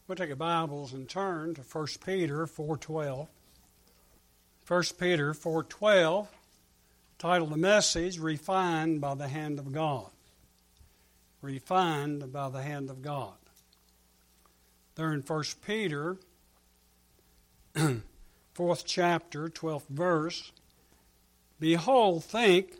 We'll take our Bibles and turn to 1 Peter 4:12. 1 Peter 4:12, titled the message, Refined by the Hand of God. Refined by the Hand of God. There in 1 Peter, 4th chapter, 12th verse, Behold, think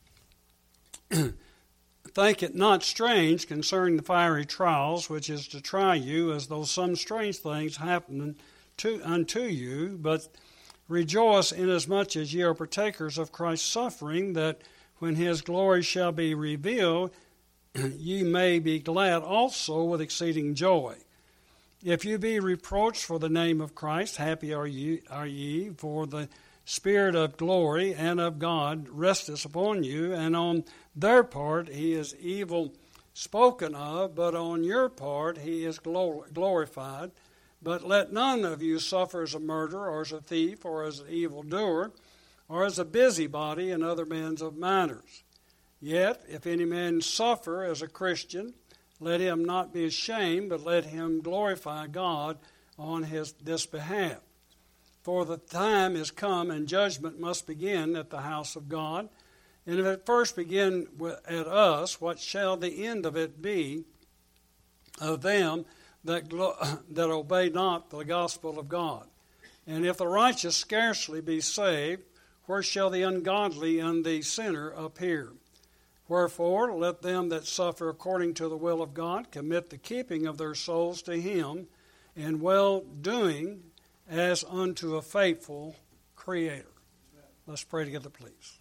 it not strange concerning the fiery trials which is to try you, as though some strange things happen unto you, but rejoice inasmuch as ye are partakers of Christ's suffering, that when his glory shall be revealed, ye may be glad also with exceeding joy. If you be reproached for the name of Christ, happy are ye, for the Spirit of glory and of God resteth upon you, and on their part he is evil spoken of, but on your part he is glorified. But let none of you suffer as a murderer, or as a thief, or as an evildoer, or as a busybody in other men's matters. Yet, if any man suffer as a Christian, let him not be ashamed, but let him glorify God on this behalf. For the time is come, and judgment must begin at the house of God. And if it first begin at us, what shall the end of it be of them that obey not the gospel of God? And if the righteous scarcely be saved, where shall the ungodly and the sinner appear? Wherefore, let them that suffer according to the will of God commit the keeping of their souls to him, in well-doing as unto a faithful Creator. Let's pray together, please.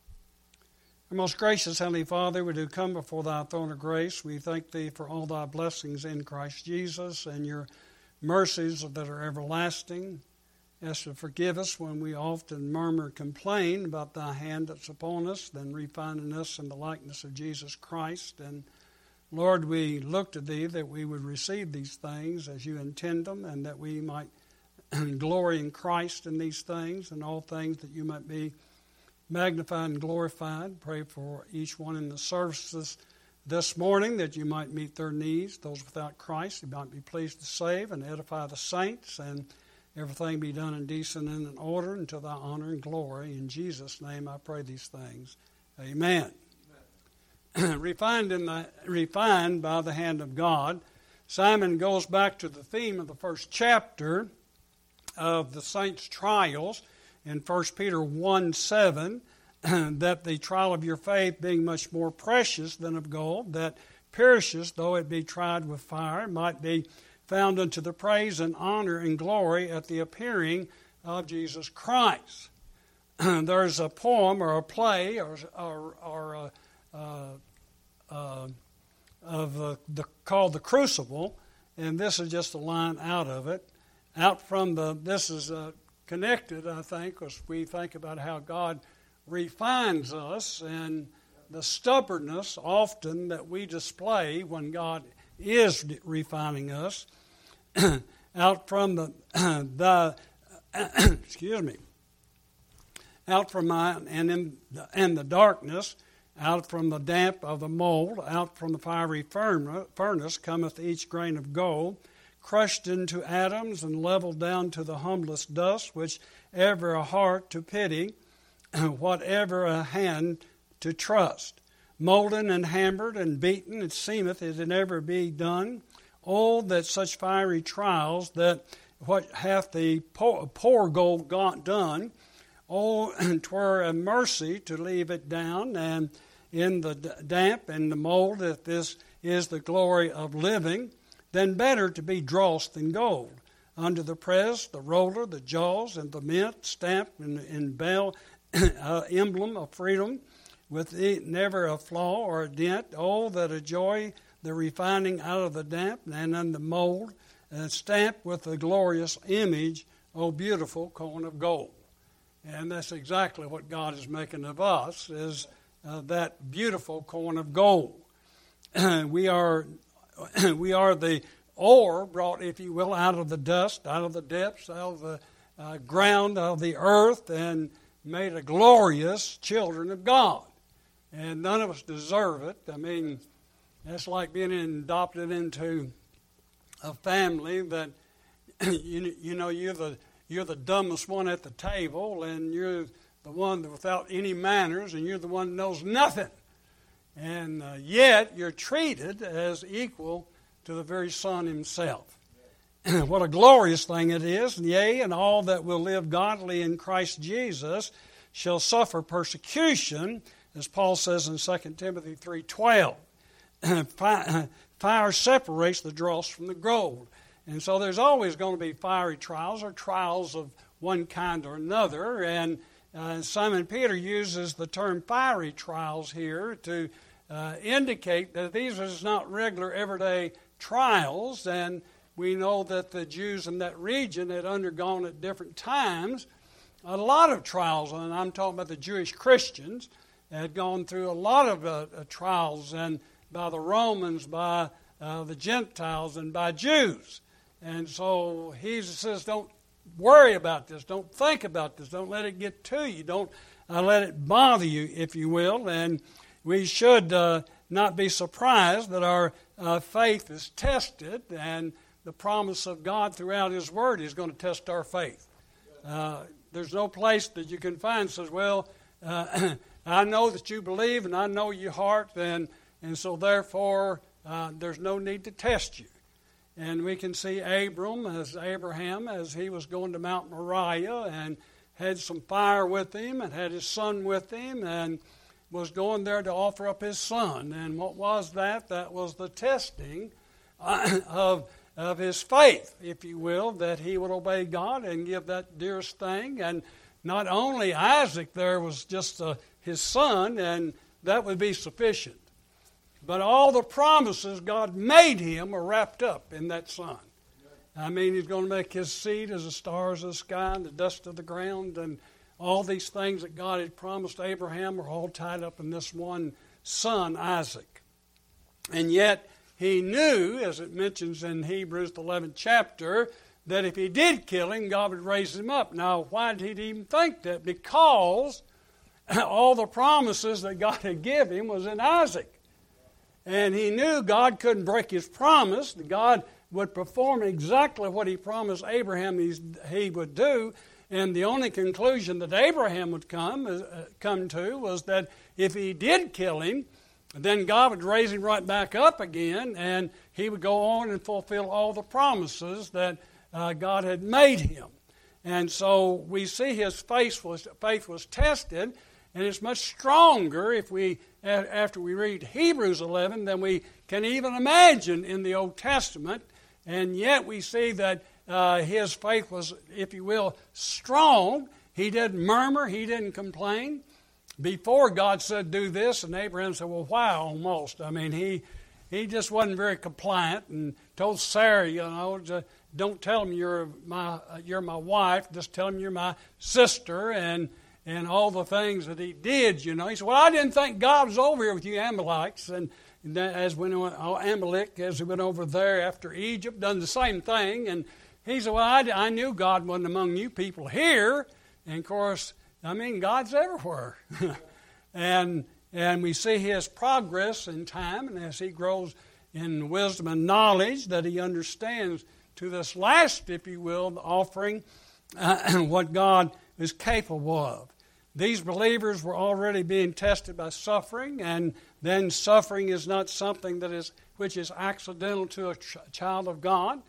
Our most gracious Heavenly Father, we do come before thy throne of grace. We thank thee for all thy blessings in Christ Jesus and your mercies that are everlasting. Ask to forgive us when we often murmur and complain about thy hand that's upon us, then refining us in the likeness of Jesus Christ. And Lord, we look to thee that we would receive these things as you intend them, and that we might glory in Christ in these things, and all things that you might be magnified and glorified. Pray for each one in the services this morning, that you might meet their needs. Those without Christ, you might be pleased to save and edify the saints, and everything be done in decent and in order unto thy honor and glory. In Jesus' name I pray these things. Amen. Refined by the hand of God. Simon goes back to the theme of the first chapter of the saints' trials in 1 Peter 1:7, that the trial of your faith, being much more precious than of gold, that perishes, though it be tried with fire, might be found unto the praise and honor and glory at the appearing of Jesus Christ. There's a poem or a play called The Crucible, and this is just a line out of it. This is connected, I think, as we think about how God refines us and the stubbornness often that we display when God is refining us. Out from the darkness, out from the damp of the mold, out from the fiery furnace cometh each grain of gold, crushed into atoms and leveled down to the humblest dust, which ever a heart to pity, whatever a hand to trust. Molten and hammered and beaten, it seemeth it never be done. Oh, that such fiery trials, that what hath the poor gold done, oh, 'twere a mercy to leave it down, and in the damp and the mold, if this is the glory of living, then better to be dross than gold. Under the press, the roller, the jaws, and the mint, stamped in bell, emblem of freedom, with never a flaw or a dent. Oh, that a joy, the refining out of the damp and in the mold, stamped with the glorious image, O beautiful coin of gold. And that's exactly what God is making of us, is that beautiful coin of gold. We are the ore brought, if you will, out of the dust, out of the depths, out of the ground of the earth, and made a glorious children of God. And none of us deserve it. I mean, that's like being adopted into a family that you're the dumbest one at the table, and you're the one without any manners, and you're the one that knows nothing. And yet you're treated as equal to the very Son himself. What a glorious thing it is. Yea, and all that will live godly in Christ Jesus shall suffer persecution, as Paul says in 2 Timothy 3:12. Fire separates the dross from the gold. And so there's always going to be fiery trials or trials of one kind or another. And Simon Peter uses the term fiery trials here to indicate that these are not regular everyday trials. And we know that the Jews in that region had undergone at different times a lot of trials. And I'm talking about the Jewish Christians had gone through a lot of trials, and by the Romans, by the Gentiles, and by Jews. And so he says, don't worry about this. Don't think about this. Don't let it get to you. Don't let it bother you, if you will. And we should not be surprised that our faith is tested, and the promise of God throughout His Word is going to test our faith. There's no place that you can find says, well, I know that you believe, and I know your heart, and so therefore there's no need to test you. And we can see Abraham, as he was going to Mount Moriah and had some fire with him and had his son with him and was going there to offer up his son. And what was that? That was the testing of his faith, if you will, that he would obey God and give that dearest thing. And not only Isaac there was just his son, and that would be sufficient. But all the promises God made him are wrapped up in that son. I mean, He's going to make his seed as the stars of the sky and the dust of the ground, and all these things that God had promised Abraham are all tied up in this one son, Isaac. And yet he knew, as it mentions in Hebrews, the 11th chapter, that if he did kill him, God would raise him up. Now, why did he even think that? Because all the promises that God had given him was in Isaac. And he knew God couldn't break His promise. God would perform exactly what He promised Abraham He would do. And the only conclusion that Abraham would come to was that if he did kill him, then God would raise him right back up again, and he would go on and fulfill all the promises that God had made him. And so we see his faith was tested, and it's much stronger after we read Hebrews 11 than we can even imagine in the Old Testament. And yet we see that his faith was, if you will, strong. He didn't murmur. He didn't complain. Before God said, do this, and Abraham said, well, why almost? I mean, he just wasn't very compliant and told Sarah, don't tell him you're my wife. Just tell him you're my sister, and all the things that he did, He said, well, I didn't think God was over here with you Amalekites. And as we know, Amalek, as he went over there after Egypt, done the same thing. And he said, well, I knew God wasn't among you people here. And, of course, God's everywhere. and we see his progress in time, and as he grows in wisdom and knowledge, that he understands to this last, if you will, the offering, what God is capable of. These believers were already being tested by suffering, and then suffering is not something which is accidental to a child of God.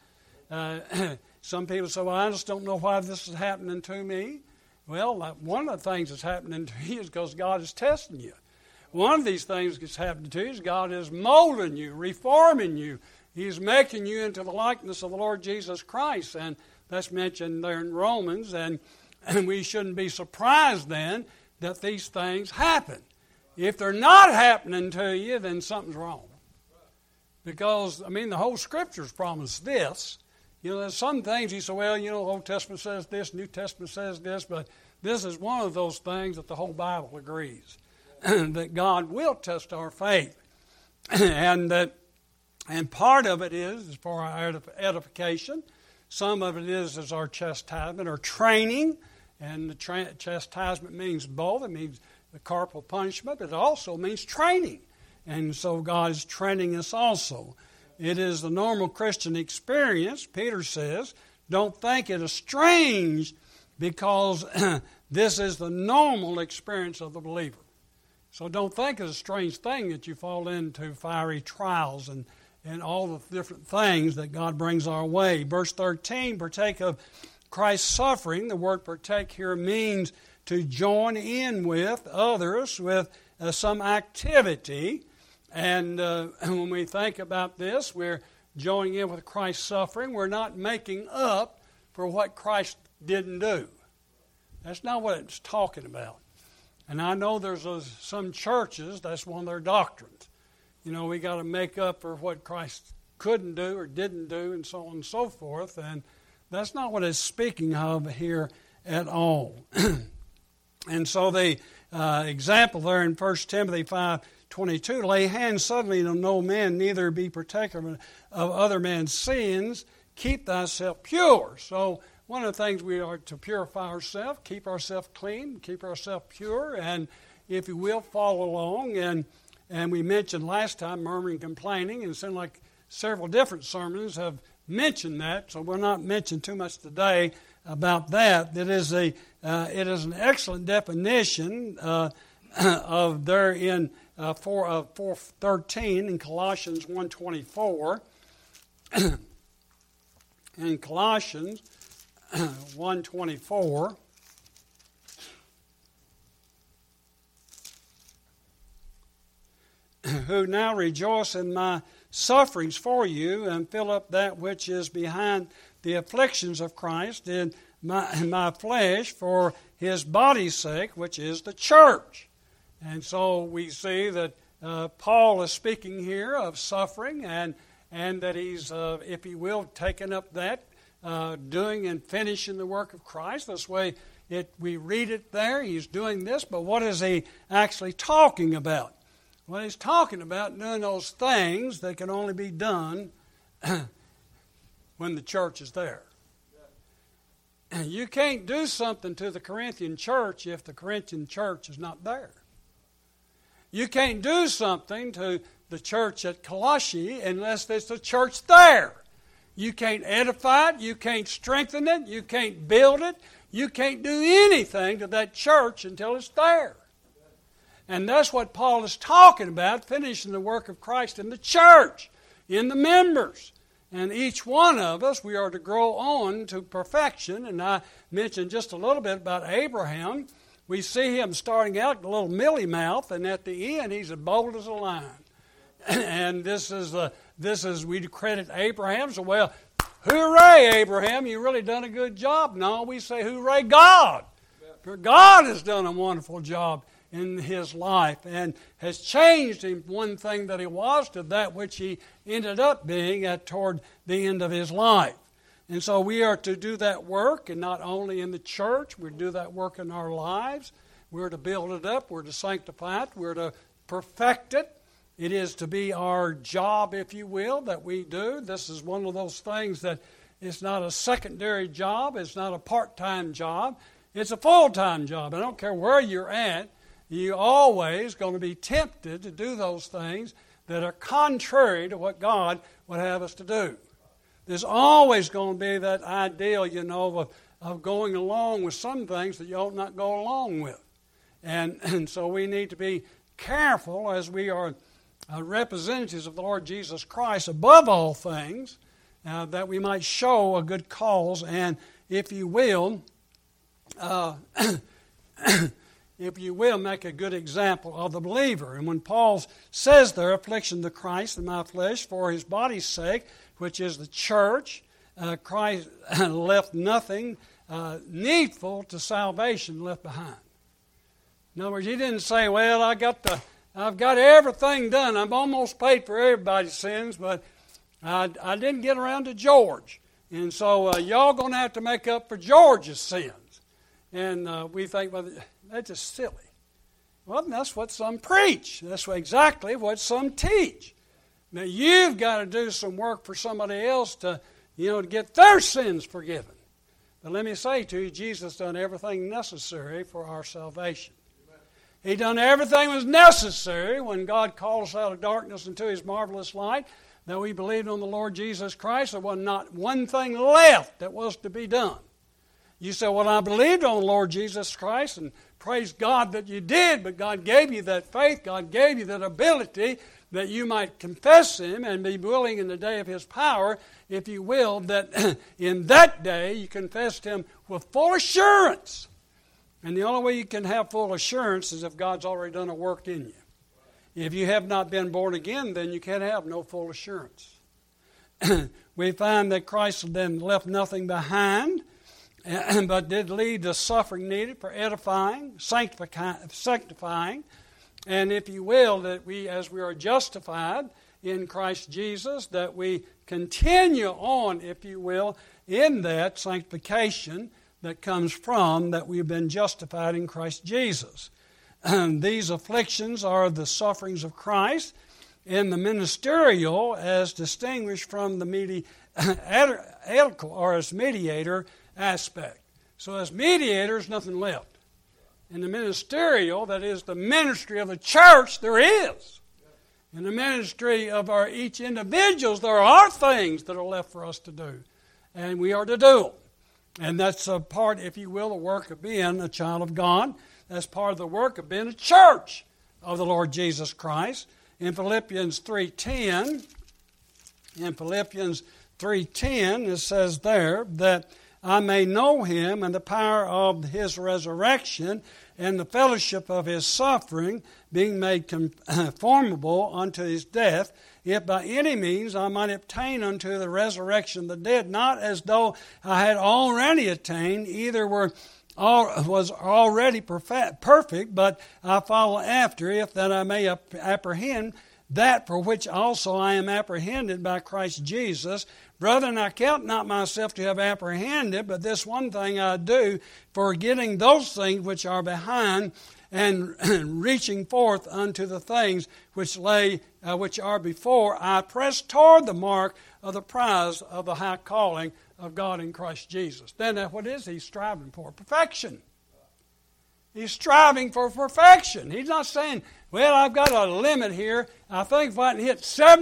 Some people say, well, I just don't know why this is happening to me. Well, one of the things that's happening to you is because God is testing you. One of these things that's happening to you is God is molding you, reforming you. He's making you into the likeness of the Lord Jesus Christ, and that's mentioned there in Romans, and we shouldn't be surprised then that these things happen. If they're not happening to you, then something's wrong. Because, the whole Scripture's promised this. There's some things you say, well, the Old Testament says this, New Testament says this, but this is one of those things that the whole Bible agrees, that God will test our faith. And part of it is for our edification. Some of it is as our chastisement or training. And the chastisement means both. It means the corporal punishment, but it also means training. And so God is training us also. It is the normal Christian experience, Peter says. Don't think it is strange, because this is the normal experience of the believer. So don't think it's a strange thing that you fall into fiery trials and all the different things that God brings our way. Verse 13, partake of Christ's suffering. The word partake here means to join in with others with some activity. And when we think about this, we're joining in with Christ's suffering. We're not making up for what Christ didn't do. That's not what it's talking about. And I know there's some churches, that's one of their doctrines. You know, we got to make up for what Christ couldn't do or didn't do, and so on and so forth. And that's not what it's speaking of here at all. And so the example there in 1 Timothy 5:22, lay hands suddenly on no man, neither be partaker of other men's sins, keep thyself pure. So one of the things we are to purify ourselves, keep ourselves clean, keep ourselves pure, and if you will, follow along. And we mentioned last time murmuring, complaining, and it seemed like several different sermons have mentioned that, so we'll not mention too much today about that. It is an excellent definition of there in 4:13 in Colossians 1:24. In Colossians 1:24, who now rejoice in my sufferings for you, and fill up that which is behind the afflictions of Christ in my flesh for his body's sake, which is the church. And so we see that Paul is speaking here of suffering, and that he's, if he will, taken up that, doing and finishing the work of Christ. This way we read it there. He's doing this, but what is he actually talking about? Well, he's talking about doing those things that can only be done when the church is there. You can't do something to the Corinthian church if the Corinthian church is not there. You can't do something to the church at Colossae unless there's a church there. You can't edify it, you can't strengthen it, you can't build it, you can't do anything to that church until it's there. And that's what Paul is talking about, finishing the work of Christ in the church, in the members. And each one of us, we are to grow on to perfection. And I mentioned just a little bit about Abraham. We see him starting out a little mealy mouth, and at the end he's as bold as a lion. And this is we credit Abraham. So, well, hooray, Abraham, you really done a good job. No, we say hooray, God. For God has done a wonderful job in his life and has changed him one thing that he was to that which he ended up being toward the end of his life. And so we are to do that work, and not only in the church, we're to do that work in our lives. We're to build it up, we're to sanctify it, we're to perfect it. It is to be our job, if you will, that we do. This is one of those things that it's not a secondary job, it's not a part-time job, it's a full-time job. I don't care where you're at, you're always going to be tempted to do those things that are contrary to what God would have us to do. There's always going to be that ideal, of going along with some things that you ought not go along with. And so we need to be careful as we are representatives of the Lord Jesus Christ above all things, that we might show a good cause and, if you will, make a good example of the believer. And when Paul says there, affliction to Christ in my flesh for his body's sake, which is the church, Christ left nothing needful to salvation left behind. In other words, he didn't say, well, I've got everything done. I've almost paid for everybody's sins, but I didn't get around to George. And so y'all going to have to make up for George's sins. And we think, well, that's just silly. Well, that's what some preach. That's exactly what some teach. Now, you've got to do some work for somebody else to get their sins forgiven. But let me say to you, Jesus done everything necessary for our salvation. He done everything that was necessary when God called us out of darkness into his marvelous light. that we believed on the Lord Jesus Christ, there was not one thing left that was to be done. You say, well, I believed on the Lord Jesus Christ, and praise God that you did, but God gave you that faith, God gave you that ability that you might confess Him and be willing in the day of His power, if you will, that in that day you confessed Him with full assurance. And the only way you can have full assurance is if God's already done a work in you. If you have not been born again, then you can have no full assurance. We find that Christ then left nothing behind, but did lead the suffering needed for edifying, sanctifying, and if you will, that we, as we are justified in Christ Jesus, that we continue on, if you will, in that sanctification that comes from that we've been justified in Christ Jesus. These afflictions are the sufferings of Christ in the ministerial as distinguished from the mediator aspect. So as mediator, there's nothing left. In the ministerial, that is the ministry of the church, there is. In the ministry of our each individuals, there are things that are left for us to do. And we are to do them. And that's a part, if you will, the work of being a child of God. That's part of the work of being a church of the Lord Jesus Christ. In Philippians 3:10, it says there that I may know Him and the power of His resurrection and the fellowship of His suffering, being made conformable unto His death, if by any means I might obtain unto the resurrection of the dead, not as though I had already attained, either was already perfect, but I follow after, if that I may apprehend that for which also I am apprehended by Christ Jesus. Brethren, I count not myself to have apprehended, but this one thing I do, forgetting those things which are behind, and reaching forth unto the things which are before, I press toward the mark of the prize of the high calling of God in Christ Jesus. Then what is he striving for? Perfection. He's striving for perfection. He's not saying, well, I've got a limit here. I think if I can hit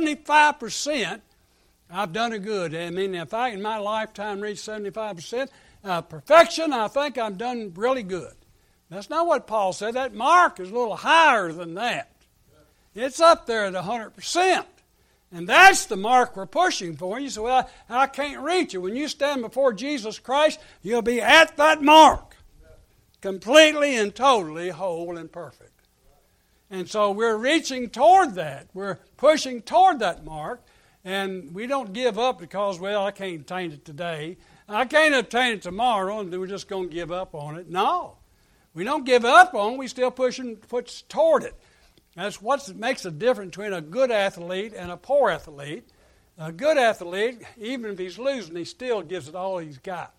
75%, I've done it good. I mean, if I in my lifetime reach 75% perfection, I think I've done really good. That's not what Paul said. That mark is a little higher than that. It's up there at 100%. And that's the mark we're pushing for. You say, well, I can't reach it. When you stand before Jesus Christ, you'll be at that mark. Completely and totally whole and perfect. And so we're reaching toward that. We're pushing toward that mark. And we don't give up because, well, I can't attain it today. I can't obtain it tomorrow, and we're just going to give up on it. No. We don't give up on it. We still push toward it. That's what makes the difference between a good athlete and a poor athlete. A good athlete, even if he's losing, he still gives it all he's got.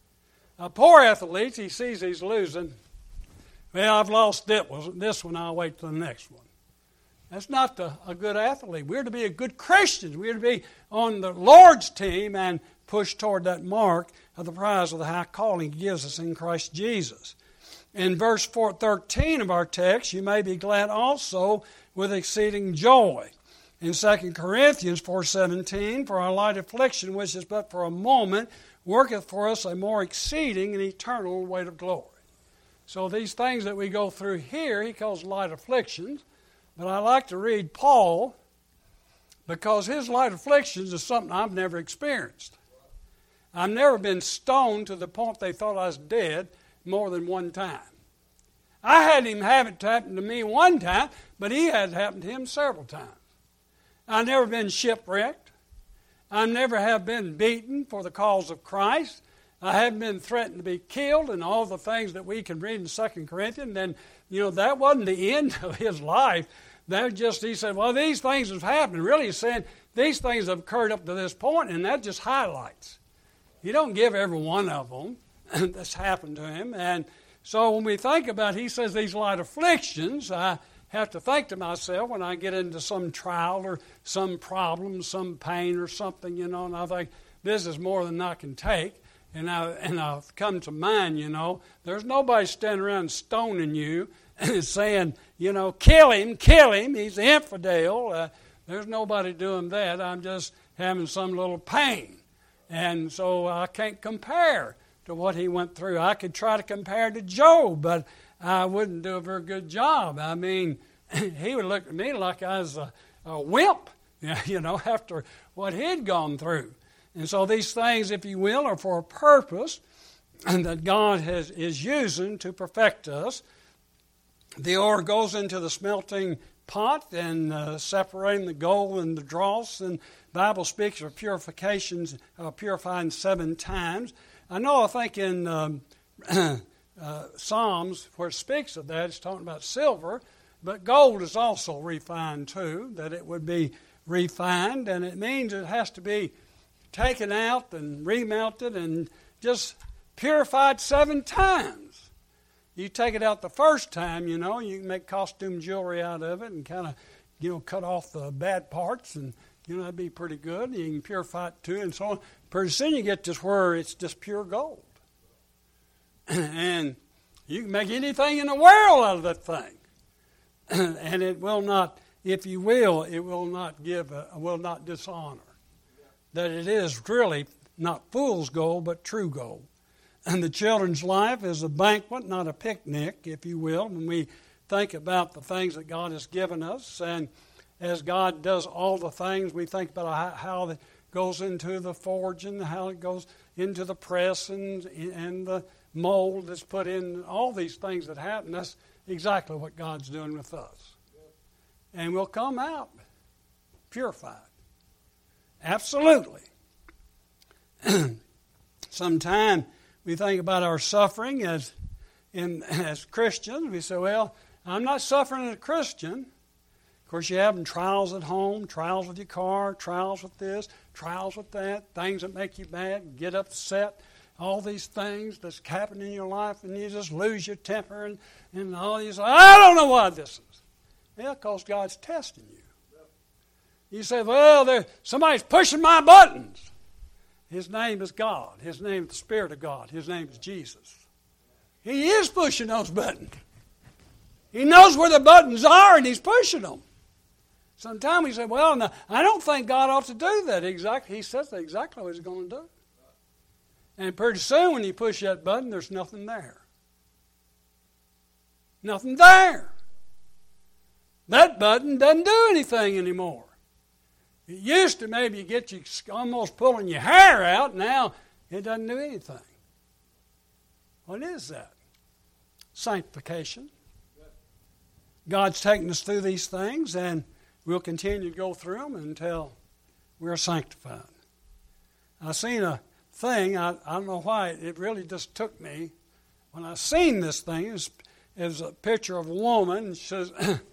A poor athlete, he sees he's losing. Well, I've lost this one, I'll wait till the next one. That's not a good athlete. We're to be a good Christian. We're to be on the Lord's team and push toward that mark of the prize of the high calling He gives us in Christ Jesus. In verse 13 of our text, you may be glad also with exceeding joy. In 2 Corinthians 4:17, for our light affliction, which is but for a moment, worketh for us a more exceeding and eternal weight of glory. So these things that we go through here, he calls light afflictions. But I like to read Paul because his light afflictions is something I've never experienced. I've never been stoned to the point they thought I was dead more than one time. I had him have it happen to me one time, but he had it happen to him several times. I've never been shipwrecked. I never have been beaten for the cause of Christ. I haven't been threatened to be killed and all the things that we can read in 2 Corinthians. And, that wasn't the end of his life. That just, he said, well, these things have happened. Really, he's saying these things have occurred up to this point, and that just highlights. You don't give every one of them that's happened to him. And so when we think about, he says these light afflictions, I have to think to myself when I get into some trial or some problem, some pain or something, and I think this is more than I can take. And I've come to mind, there's nobody standing around stoning you and saying, kill him, he's an infidel. There's nobody doing that. I'm just having some little pain. And so I can't compare to what he went through. I could try to compare to Job, but I wouldn't do a very good job. I mean, he would look at me like I was a wimp, after what he'd gone through. And so these things, if you will, are for a purpose and that God is using to perfect us. The ore goes into the smelting pot and separating the gold and the dross. And the Bible speaks of purifications, purifying 7 times. I think in Psalms, where it speaks of that, it's talking about silver, but gold is also refined too, that it would be refined, and it means it has to be taken out and remelted and just purified 7 times. You take it out the first time, you can make costume jewelry out of it and kind of, cut off the bad parts, and, that'd be pretty good. You can purify it too, and so on. Pretty soon you get to where it's just pure gold. And you can make anything in the world out of that thing. And it will not, if you will, it will not will not dishonor. That it is really not fool's gold, but true gold. And the children's life is a banquet, not a picnic, if you will, when we think about the things that God has given us. And as God does all the things, we think about how it goes into the forging, how it goes into the press and the mold that's put in, all these things that happen. That's exactly what God's doing with us. And we'll come out purified. Absolutely. Sometimes we think about our suffering as Christians. We say, well, I'm not suffering as a Christian. Of course, you're having trials at home, trials with your car, trials with this, trials with that, things that make you mad, get upset, all these things that's happening in your life, and you just lose your temper and all these. I don't know why this is. Yeah, because God's testing you. You say, well, somebody's pushing my buttons. His name is God. His name is the Spirit of God. His name is Jesus. He is pushing those buttons. He knows where the buttons are, and He's pushing them. Sometimes we say, well, no, I don't think God ought to do that. He says exactly what He's going to do. And pretty soon when you push that button, there's nothing there. Nothing there. That button doesn't do anything anymore. It used to maybe get you almost pulling your hair out. Now it doesn't do anything. What is that? Sanctification. God's taking us through these things, and we'll continue to go through them until we're sanctified. I seen a thing, I don't know why, it really just took me. When I seen this thing, it was a picture of a woman. She says,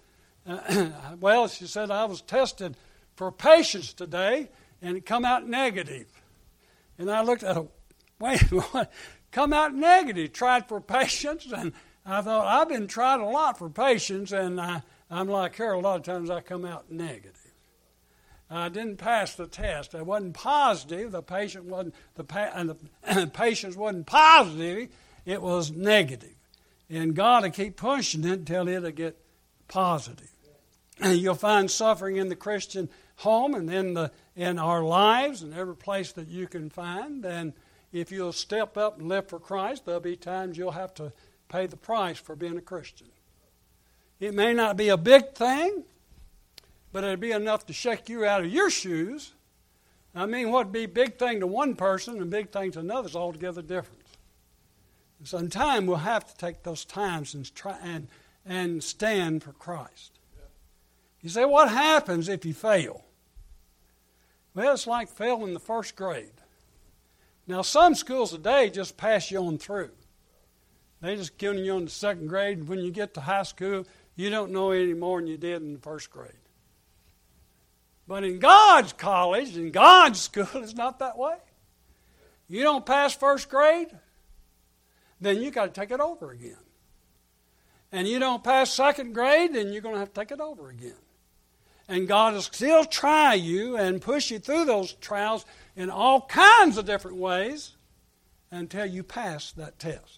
she said, I was tested for patience today, and it come out negative. And I looked at it, wait, what? Come out negative, tried for patience, and I thought, I've been tried a lot for patience, and I'm like her, a lot of times I come out negative. I didn't pass the test. I wasn't positive. The patient wasn't the patience wasn't positive. It was negative. And God will keep pushing it until it'll get positive. And you'll find suffering in the Christian home and in our lives and every place that you can find. And if you'll step up and live for Christ, there'll be times you'll have to pay the price for being a Christian. It may not be a big thing, but it'll be enough to shake you out of your shoes. I mean, what'd be a big thing to one person and a big thing to another is altogether different. And so in time, we'll have to take those times and try and stand for Christ. You say, what happens if you fail? Well, it's like failing the first grade. Now, some schools today just pass you on through. They just kill you on the second grade, and when you get to high school, you don't know any more than you did in the first grade. But in God's college, in God's school, it's not that way. You don't pass first grade, then you got to take it over again. And you don't pass second grade, then you're going to have to take it over again. And God will still try you and push you through those trials in all kinds of different ways until you pass that test.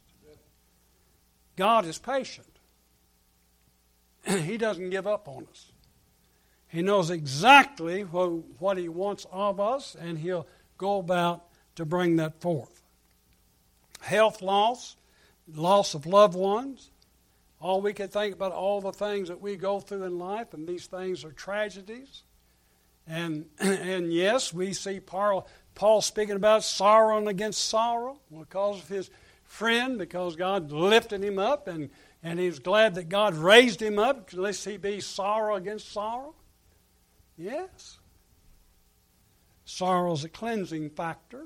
God is patient. He doesn't give up on us. He knows exactly what He wants of us, and He'll go about to bring that forth. Health loss, loss of loved ones. All we can think about all the things that we go through in life, and these things are tragedies. And yes, we see Paul speaking about sorrowing against sorrow because of his friend, because God lifted him up, and he's glad that God raised him up, lest he be sorrow against sorrow. Yes. Sorrow is a cleansing factor.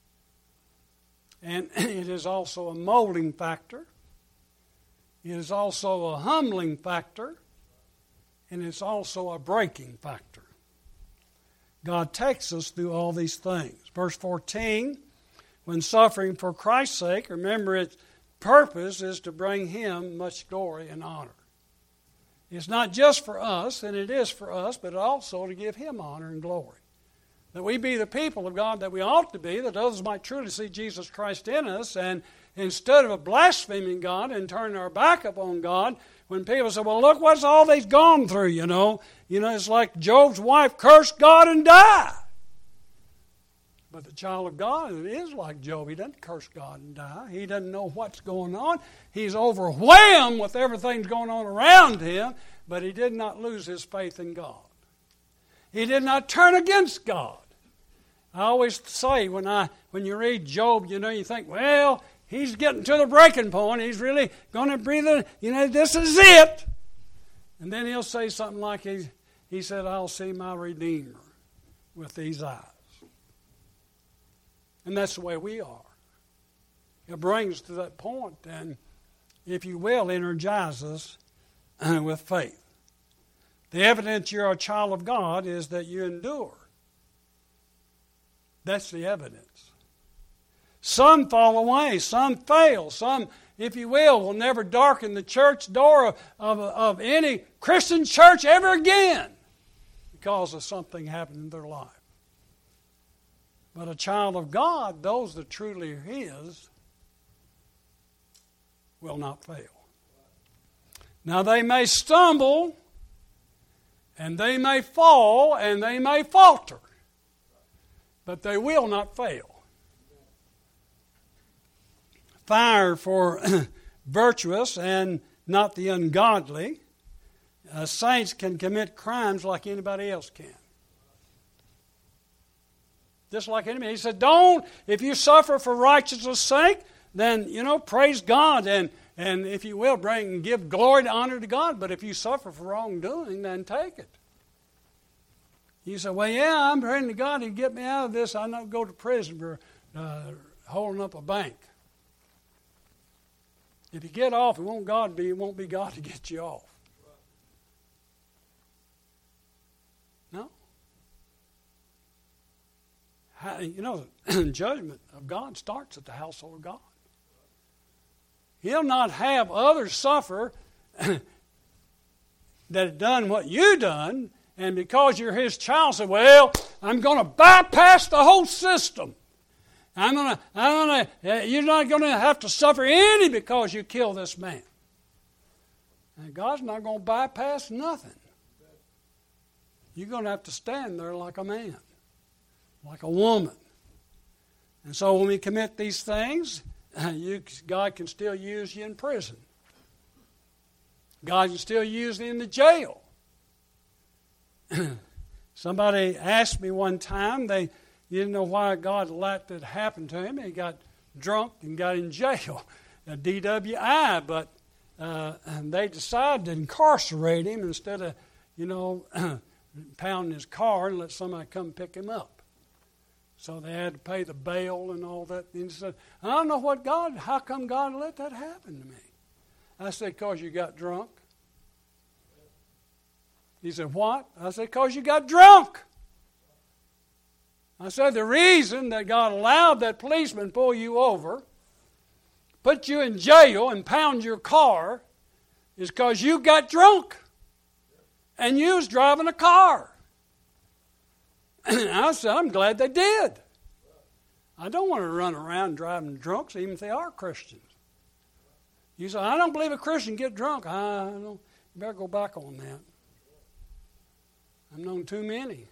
And it is also a molding factor. It is also a humbling factor. And it's also a breaking factor. God takes us through all these things. Verse 14, when suffering for Christ's sake, remember its purpose is to bring Him much glory and honor. It's not just for us, and it is for us, but also to give Him honor and glory. That we be the people of God that we ought to be, that others might truly see Jesus Christ in us, and instead of blaspheming God and turning our back upon God, when people say, well, look what's all they've gone through, you know, it's like Job's wife cursed God and died. But the child of God is like Job. He doesn't curse God and die. He doesn't know what's going on. He's overwhelmed with everything going on around him, but he did not lose his faith in God. He did not turn against God. I always say when you read Job, you think, well, he's getting to the breaking point. He's really going to breathe in. This is it. And then he'll say something like he said, I'll see my Redeemer with these eyes. And that's the way we are. It brings us to that point and, if you will, energize us with faith. The evidence you're a child of God is that you endure. That's the evidence. Some fall away, some fail, some, if you will never darken the church door of any Christian church ever again because of something happened in their life. But a child of God, those that truly are His, will not fail. Now they may stumble, and they may fall, and they may falter, but they will not fail. Fire for virtuous and not the ungodly. Saints can commit crimes like anybody else can. Just like anybody. He said, if you suffer for righteousness' sake, then, praise God and if you will, give glory and honor to God. But if you suffer for wrongdoing, then take it. You say, well, yeah, I'm praying to God to get me out of this. I don't go to prison for holding up a bank. If you get off, it won't be God to get you off. No. The judgment of God starts at the household of God. He'll not have others suffer that have done what you done, and because you're His child, say, well, I'm going to bypass the whole system. You're not going to have to suffer any because you kill this man. And God's not going to bypass nothing. You're going to have to stand there like a man, like a woman. And so when we commit these things, God can still use you in prison. God can still use you in the jail. Somebody asked me one time, they didn't know why God let that happen to him. He got drunk and got in jail, a DWI, but they decided to incarcerate him instead of, pounding his car and let somebody come pick him up. So they had to pay the bail and all that. And he said, I don't know how come God let that happen to me? I said, because you got drunk. He said, what? I said, because you got drunk. I said, the reason that God allowed that policeman pull you over, put you in jail and pound your car is because you got drunk. And you was driving a car. I said, I'm glad they did. I don't want to run around driving drunks, even if they are Christians. You say, I don't believe a Christian get drunk. You better go back on that. I've known too many.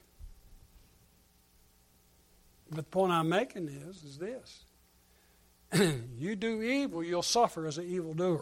But the point I'm making is this. You do evil, you'll suffer as an evildoer.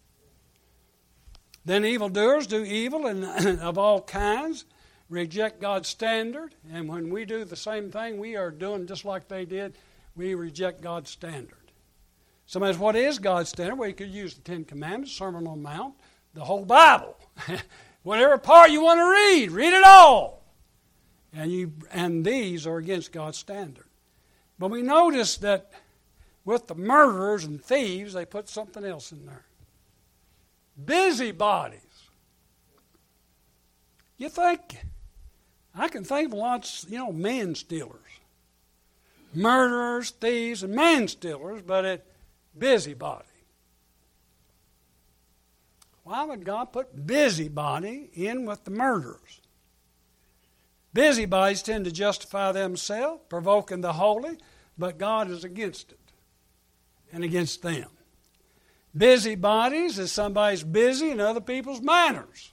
Then evildoers do evil and of all kinds, reject God's standard, and when we do the same thing, we are doing just like they did. We reject God's standard. Somebody says, what is God's standard? Well, you could use the Ten Commandments, Sermon on the Mount, the whole Bible. Whatever part you want to read it all. And these are against God's standard. But we notice that with the murderers and thieves, they put something else in there. Busybodies. You think, I can think of lots, man-stealers. Murderers, thieves, and man-stealers, but busybody. Why would God put busybody in with the murderers? Busybodies tend to justify themselves, provoking the holy, but God is against it and against them. Busybodies is somebody's busy in other people's manners.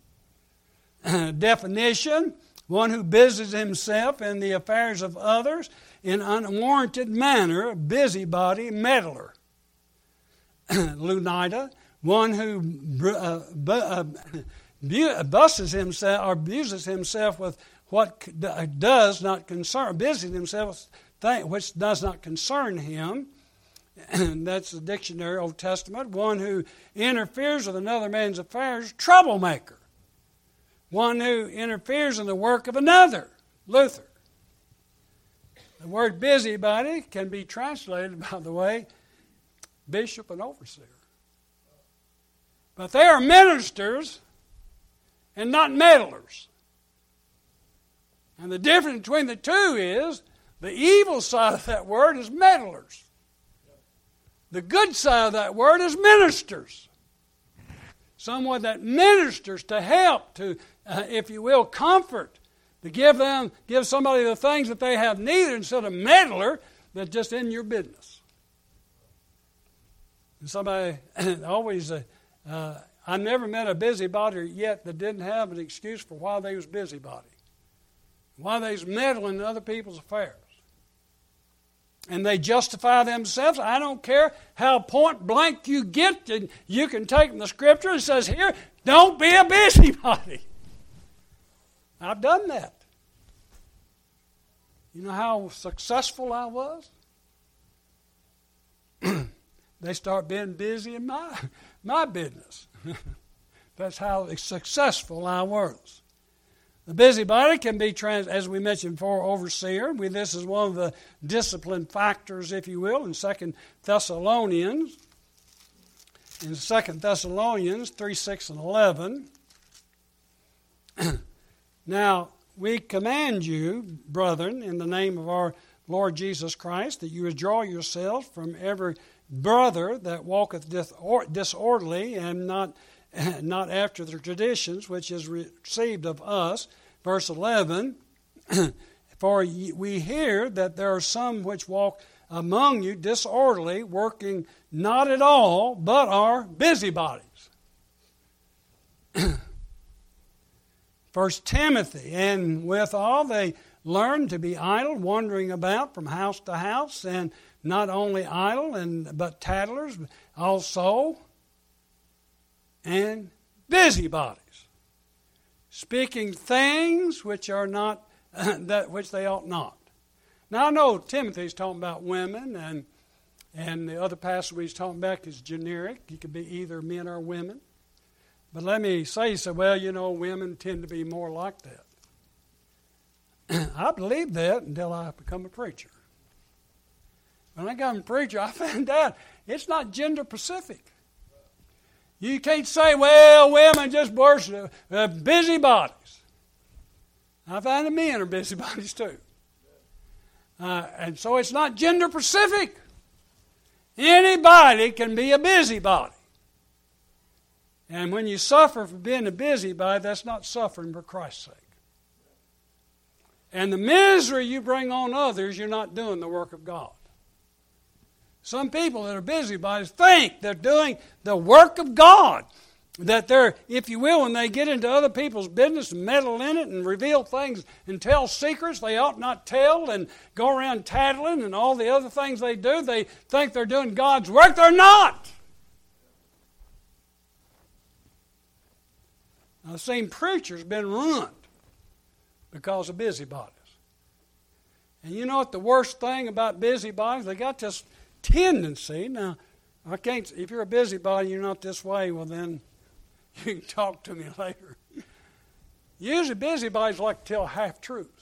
Definition, one who busies himself in the affairs of others in unwarranted manner, a busybody meddler. Lunita, one who buses himself or abuses himself with what does not concern, busies himself which does not concern him. And that's the dictionary, Old Testament. One who interferes with another man's affairs, troublemaker. One who interferes in the work of another, Luther. The word busybody can be translated, by the way, bishop and overseer. But they are ministers and not meddlers. And the difference between the two is the evil side of that word is meddlers. The good side of that word is ministers. Someone that ministers to help, to, if you will, comfort, to give somebody the things that they have need instead of meddler that's just in your business. And somebody always, I never met a busybody yet that didn't have an excuse for why they was busybody, why they was meddling in other people's affairs. And they justify themselves. I don't care how point blank you get. You can take from the Scripture and it says here, don't be a busybody. I've done that. You know how successful I was? They start being busy in my business. That's how successful I was. The busybody can be, as we mentioned before, overseer. This is one of the discipline factors, if you will, in 2 Thessalonians. In 2 Thessalonians 3, 6, and 11. Now, we command you, brethren, in the name of our Lord Jesus Christ, that you withdraw yourselves from every brother that walketh disorderly and not after the traditions which is received of us. Verse 11, for we hear that there are some which walk among you disorderly, working not at all, but are busybodies. 1 Timothy, and withal they learn to be idle, wandering about from house to house, and not only idle, but tattlers also, and busybodies, speaking things which are not that which they ought not. Now I know Timothy's talking about women, and the other passage he's talking about is generic. He could be either men or women. But let me say, he said, well, women tend to be more like that. I believed that until I become a preacher. When I got a preacher, I found out it's not gender specific. You can't say, well, women just worship busybodies. I find the men are busybodies too. And so it's not gender specific. Anybody can be a busybody. And when you suffer for being a busybody, that's not suffering for Christ's sake. And the misery you bring on others, you're not doing the work of God. Some people that are busybodies think they're doing the work of God. that they're, if you will, when they get into other people's business and meddle in it and reveal things and tell secrets they ought not tell and go around tattling and all the other things they do, they think they're doing God's work. They're not. I've seen preachers been ruined because of busybodies. And you know what the worst thing about busybodies? They got this tendency. Now, I can't. If you're a busybody, you're not this way. Well, then you can talk to me later. Usually, busybodies like to tell half truths.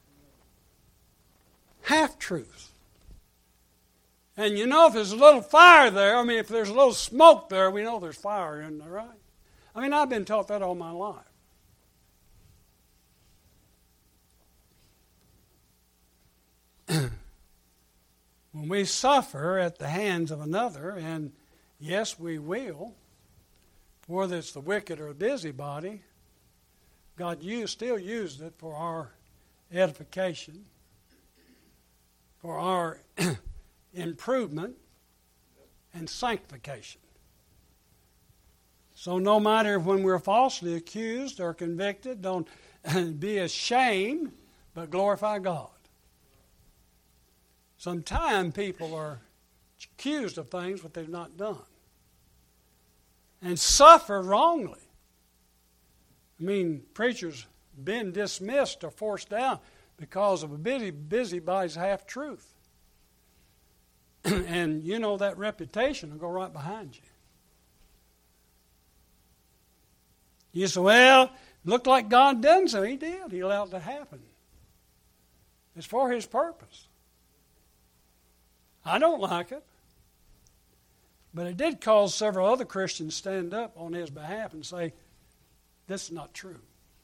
Half truths. And you know, if there's a little fire there, if there's a little smoke there, we know there's fire in there, right? I've been taught that all my life. When we suffer at the hands of another, and yes, we will, whether it's the wicked or the busybody, God still used it for our edification, for our improvement and sanctification. So no matter when we're falsely accused or convicted, don't be ashamed, but glorify God. Sometimes people are accused of things that they've not done and suffer wrongly. Preachers been dismissed or forced out because of a busybody's half-truth. And you know that reputation will go right behind you. You say, well, looked like God done so. He did. He allowed it to happen. It's for His purpose. I don't like it. But it did cause several other Christians to stand up on his behalf and say, this is not true.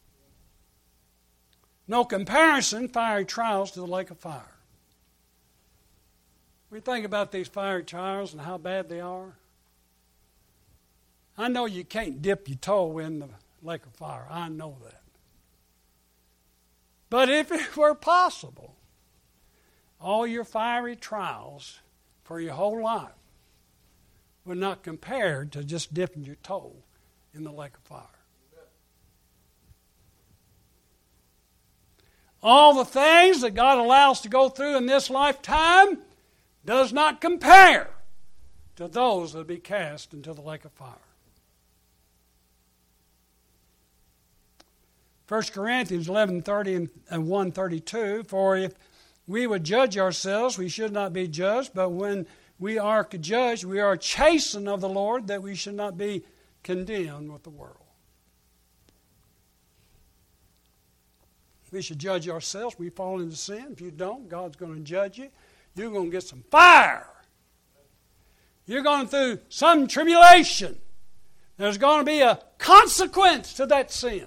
No comparison, fiery trials to the lake of fire. We think about these fiery trials and how bad they are. I know you can't dip your toe in the lake of fire. I know that. But if it were possible, all your fiery trials for your whole life were not compared to just dipping your toe in the lake of fire. All the things that God allows to go through in this lifetime does not compare to those that will be cast into the lake of fire. 1 Corinthians 11:30 and 1:32, for if we would judge ourselves, we should not be judged, but when we are judged, we are chastened of the Lord, that we should not be condemned with the world. We should judge ourselves. We fall into sin. If you don't, God's going to judge you. You're going to get some fire. You're going through some tribulation. There's going to be a consequence to that sin.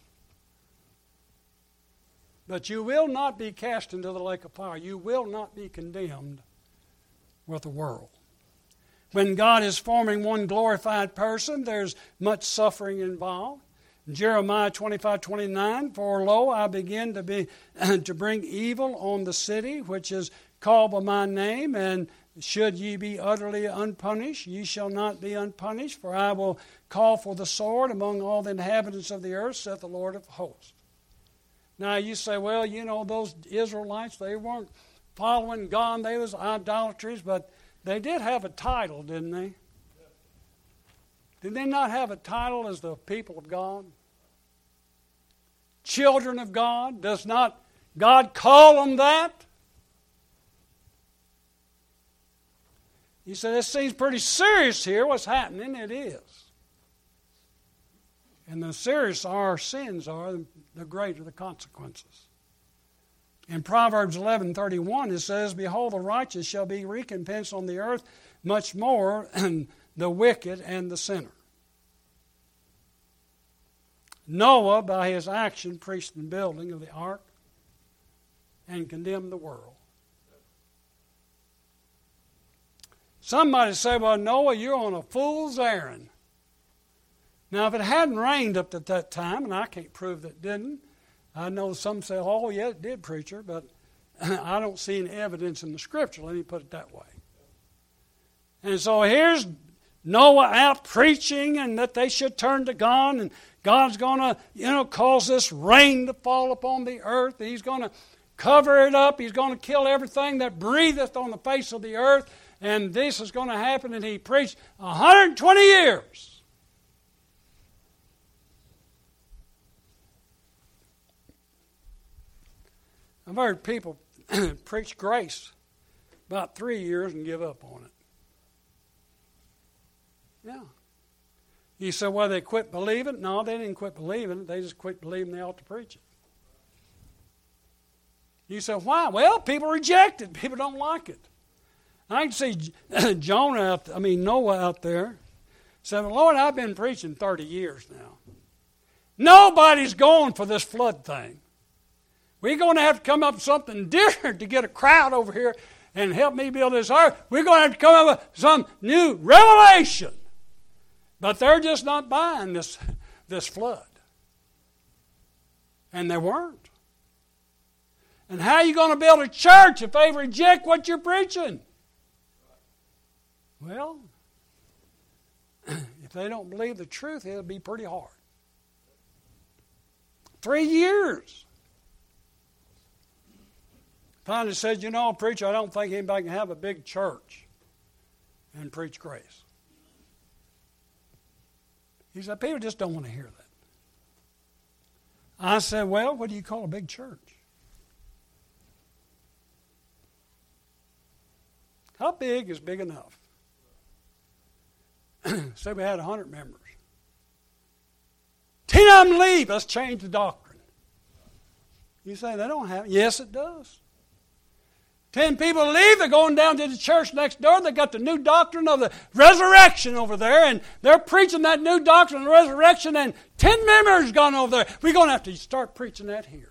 But you will not be cast into the lake of fire. You will not be condemned with the world. When God is forming one glorified person, there's much suffering involved. Jeremiah 25:29, for lo, I begin to bring evil on the city, which is called by my name, and should ye be utterly unpunished, ye shall not be unpunished, for I will call for the sword among all the inhabitants of the earth, saith the Lord of hosts. Now you say, well, you know, those Israelites, they weren't following God, they was idolatries, but they did have a title, didn't they? Did they not have a title as the people of God? Children of God? Does not God call them that? You say, this seems pretty serious here. What's happening? It is. And the serious our sins are, the greater the consequences. In Proverbs 11:31 it says, behold, the righteous shall be recompensed on the earth much more than the wicked and the sinner. Noah, by his action, preached the building of the ark and condemned the world. Somebody say, well, Noah, you're on a fool's errand. Now, if it hadn't rained up at that time, and I can't prove that it didn't, I know some say, oh, yeah, it did, preacher, but I don't see any evidence in the Scripture. Let me put it that way. And so here's Noah out preaching and that they should turn to God, and God's going to, cause this rain to fall upon the earth. He's going to cover it up. He's going to kill everything that breatheth on the face of the earth. And this is going to happen. And he preached 120 years. I've heard people preach grace about 3 years and give up on it. Yeah. You say, well, they quit believing? No, they didn't quit believing. They just quit believing they ought to preach it. You say, why? Well, people reject it. People don't like it. I can see Noah out there said, well, Lord, I've been preaching 30 years now. Nobody's going for this flood thing. We're going to have to come up with something different to get a crowd over here and help me build this ark. We're going to have to come up with some new revelation. But they're just not buying this flood. And they weren't. And how are you going to build a church if they reject what you're preaching? Well, if they don't believe the truth, it'll be pretty hard. 3 years. Finally said, preacher, I don't think anybody can have a big church and preach grace. He said, people just don't want to hear that. I said, well, what do you call a big church? How big is big enough? Say we had 100 members. 10 of them leave. Let's change the doctrine. You say they don't have it. Yes, it does. 10 people leave. They're going down to the church next door. They got the new doctrine of the resurrection over there, and they're preaching that new doctrine of the resurrection, and 10 members gone over there. We're going to have to start preaching that here.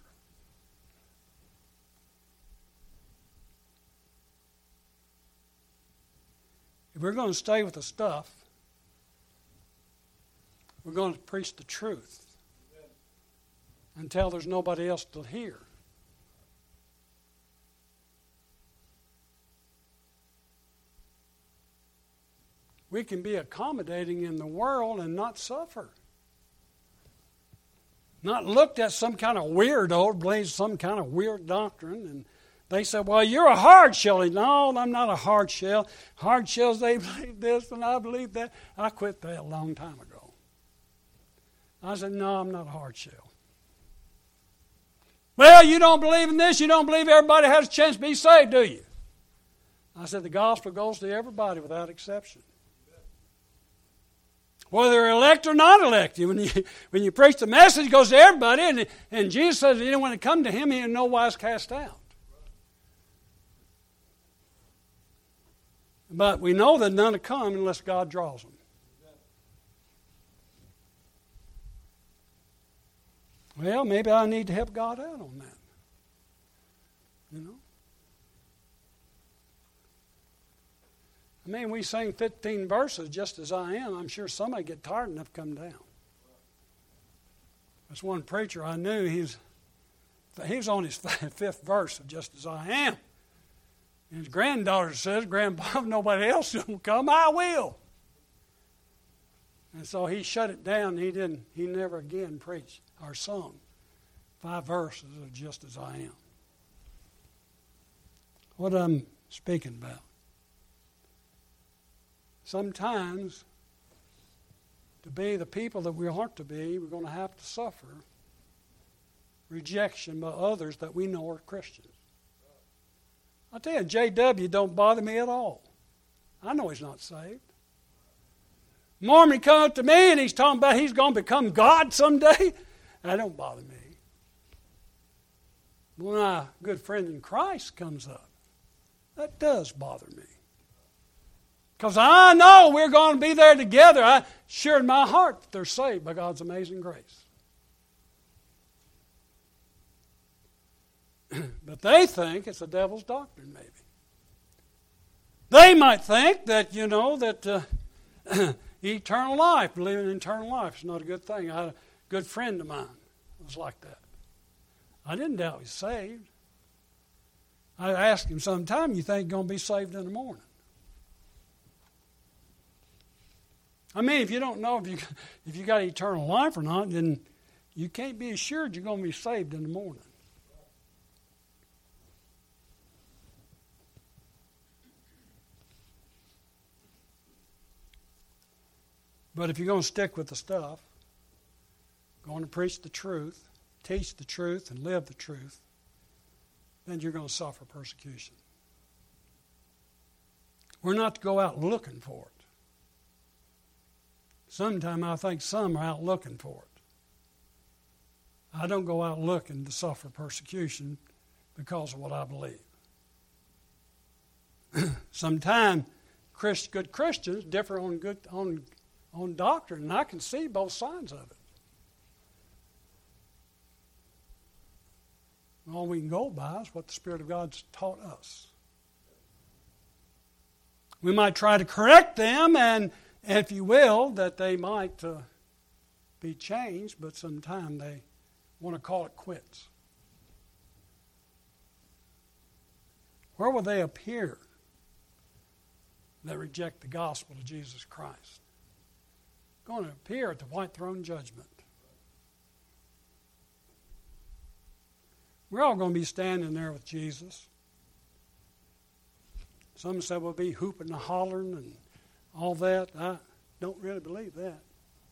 If we're going to stay with the stuff, we're going to preach the truth until there's nobody else to hear. We can be accommodating in the world and not suffer. Not looked at some kind of weirdo, believes some kind of weird doctrine, and they say, well, you're a hard shell. No, I'm not a hard shell. Hard shells, they believe this and I believe that. I quit that a long time ago. I said, no, I'm not a hard shell. Well, you don't believe in this. You don't believe everybody has a chance to be saved, do you? I said, the gospel goes to everybody without exception. Whether they're elect or not elect. When you preach the message, it goes to everybody. And Jesus says, anyone that come to him, he in no wise cast out. But we know that none will come unless God draws them. Well, maybe I need to help God out on that. I mean, we sing 15 verses just as I am. I'm sure somebody get tired enough to come down. There's one preacher I knew, he was on his 5th verse of just as I am. And his granddaughter says, Grandpa, if nobody else will come, I will. And so he shut it down. He never again preached or sung 5 verses of just as I am. What I'm speaking about. Sometimes, to be the people that we ought to be, we're going to have to suffer rejection by others that we know are Christians. I tell you, J.W. don't bother me at all. I know he's not saved. Mormon come up to me and he's talking about he's going to become God someday. That don't bother me. When my good friend in Christ comes up, that does bother me. Because I know we're going to be there together. I sure in my heart that they're saved by God's amazing grace. But they think it's the devil's doctrine, maybe. They might think that, eternal life, believing in eternal life is not a good thing. I had a good friend of mine who was like that. I didn't doubt he's saved. I asked him sometime, you think you're going to be saved in the morning? I mean, if you don't know if you got eternal life or not, then you can't be assured you're going to be saved in the morning. But if you're going to stick with the stuff, going to preach the truth, teach the truth, and live the truth, then you're going to suffer persecution. We're not to go out looking for it. Sometimes I think some are out looking for it. I don't go out looking to suffer persecution because of what I believe. Sometimes good Christians differ on doctrine, and I can see both sides of it. All we can go by is what the Spirit of God's taught us. We might try to correct them, and if you will, that they might be changed, but sometimes they want to call it quits. Where will they appear that reject the gospel of Jesus Christ? Going to appear at the white throne judgment. We're all going to be standing there with Jesus. Some said we'll be hooping and hollering and all that. I don't really believe that.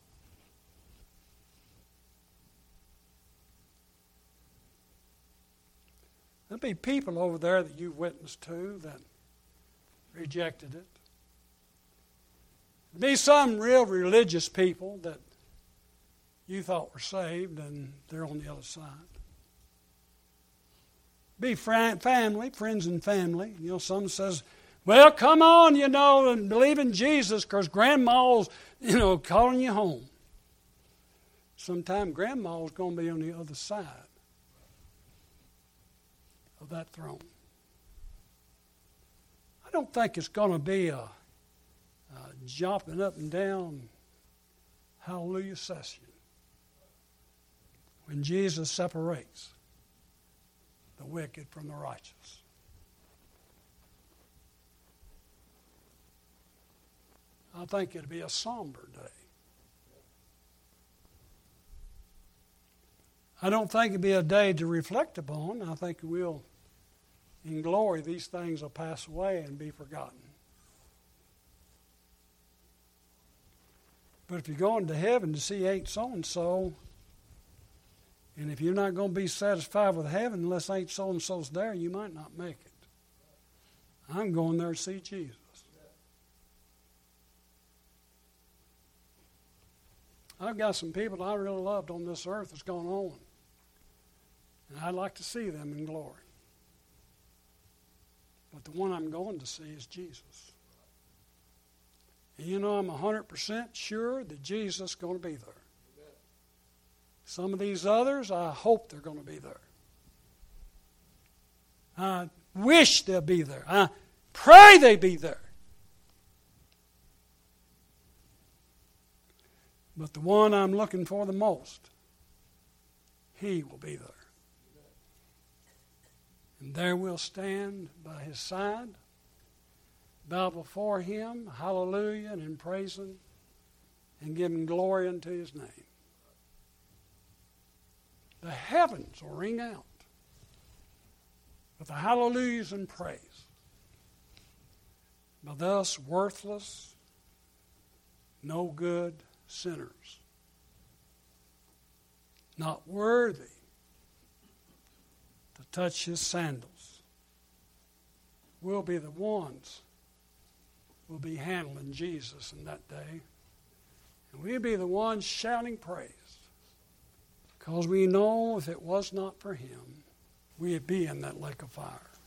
There'll be people over there that you've witnessed to that rejected it. There'll be some real religious people that you thought were saved and they're on the other side. Be family, friends and family. You know, some says, well, come on, and believe in Jesus because Grandma's, calling you home. Sometime Grandma's going to be on the other side of that throne. I don't think it's going to be a jumping up and down hallelujah session when Jesus separates the wicked from the righteous. I think it'll be a somber day. I don't think it'll be a day to reflect upon. I think we'll, in glory, these things will pass away and be forgotten. But if you're going to heaven to see ain't so-and-so, and if you're not going to be satisfied with heaven unless ain't so-and-so's there, you might not make it. I'm going there to see Jesus. I've got some people I really loved on this earth that's gone on. And I'd like to see them in glory. But the one I'm going to see is Jesus. And I'm 100% sure that Jesus is going to be there. Some of these others, I hope they're going to be there. I wish they'll be there. I pray they be there. But the one I'm looking for the most, he will be there. And there we'll stand by his side, bow before him, hallelujah, and praise him, and give him glory unto his name. The heavens will ring out with the hallelujahs and praise. But thus worthless, no good sinners, not worthy to touch his sandals, will be the ones who will be handling Jesus in that day. And we'll be the ones shouting praise. Because we know if it was not for him, we'd be in that lake of fire.